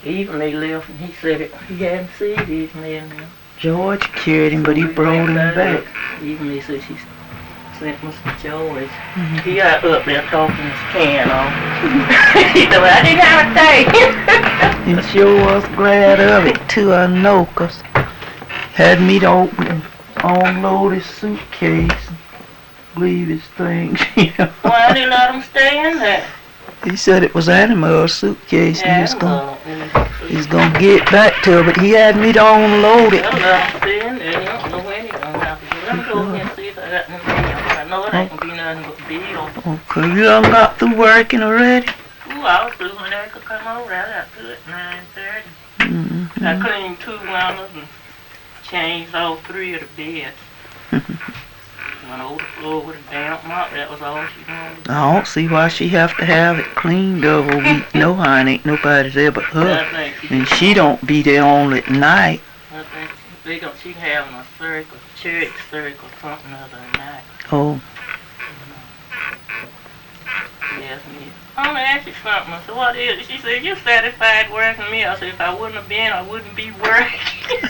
Even they left and he said it, he hadn't seen these men now. George carried him, but he brought him back. Even they said she sent Mr. George. He got up there talking his can on. He said, well, I didn't have a thing. He sure was glad of it too, I know, 'cause had me to open and unload his suitcase and leave his things, you know. Why didn't let him stay in there? He said it was Animal's suitcase and he's gonna get back to her, but he had me to unload it. Well, let him stay in there. You don't know when he's gonna have to get. Let me go over here and see if I got them bills. I know it ain't gonna be nothing but bills. Okay, you done got through working already? Ooh, I was through when they could come over. I got through at 9:30. I cleaned 2 windows and changed all 3 of the beds. Went over the floor with a damp mop. That was all she wanted. I don't see why she have to have it cleaned over a week. No, honey, ain't nobody there but her. And she don't be there only at night. I think she's having a circle, church circle, something other than that. Oh. She asked me, I want to ask you something. I said, what is it? She said, you satisfied working me? I said, if I wouldn't have been, I wouldn't be working.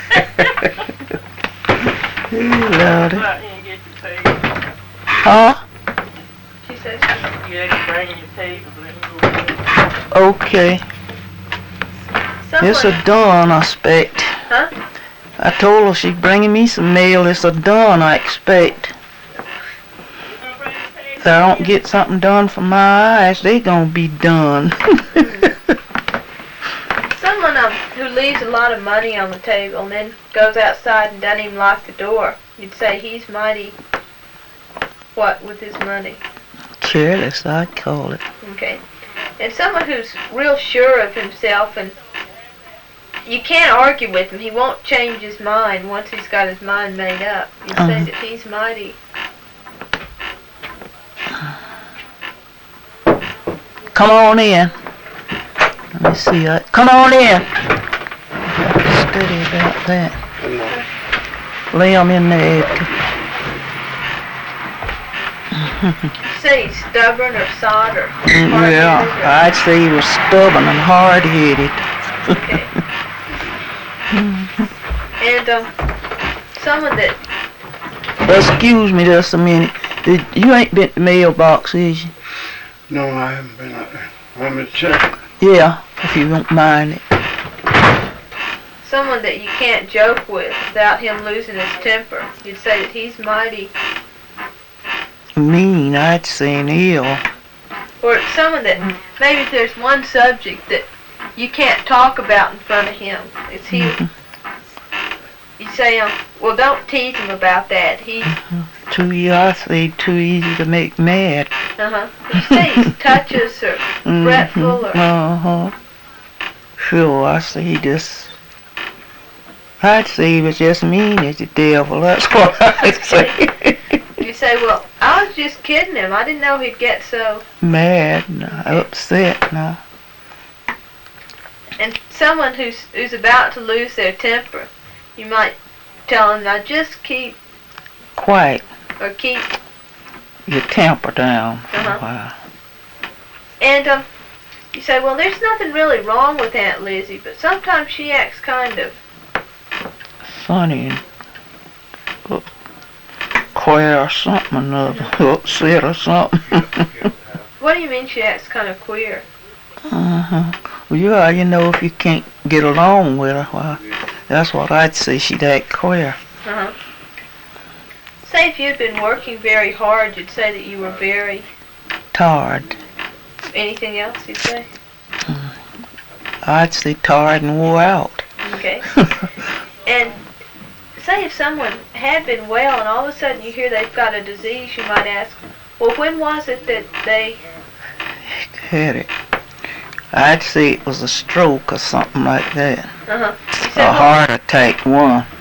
Lordy. Well, you didn't get your pay. Huh? She said, you had to bring your papers. Let me go. Okay. It's a done, I expect. Huh? I told her she's bringing me some mail. It's a done, I expect. If I don't get something done for my eyes, they gonna be done. Someone who leaves a lot of money on the table and then goes outside and doesn't even lock the door, you'd say he's mighty, what, with his money? Careless, I'd call it. Okay. And someone who's real sure of himself, and you can't argue with him. He won't change his mind once he's got his mind made up. You'd say that he's mighty. Come on in. Let me see. Come on in. Steady about that. Lay him in there. Say he's stubborn or sod or Yeah, I'd say he was stubborn and hard-headed. Okay. And someone that... Excuse me just a minute. You ain't been to the mailbox, is you? No, I haven't been up there. Want me to check? Yeah, if you don't mind it. Someone that you can't joke with without him losing his temper. You'd say that he's mighty. Mean, I'd say, and ill. Or someone that maybe if there's one subject that you can't talk about in front of him, it's he. You say, well, don't tease him about that. He's Too easy to make mad. You say he's touches or fretful or. Sure, I say I'd say he was just mean as the devil. That's what I'd say. You say, well, I was just kidding him. I didn't know he'd get so mad, upset now. And someone who's about to lose their temper, you might tell him, now just keep quiet. Or keep your temper down for a while. And you say, well, there's nothing really wrong with Aunt Lizzie, but sometimes she acts kind of funny and queer or something another, upset or something. What do you mean she acts kind of queer? Well, yeah, you know, if you can't get along with her, well, that's what I'd say, she'd act queer. Say if you'd been working very hard, you'd say that you were very tired. Anything else you'd say? I'd say tired and wore out. Okay. And say if someone had been well and all of a sudden you hear they've got a disease, you might ask, well, when was it that they had it? I'd say it was a stroke or something like that. You said, a heart attack, one.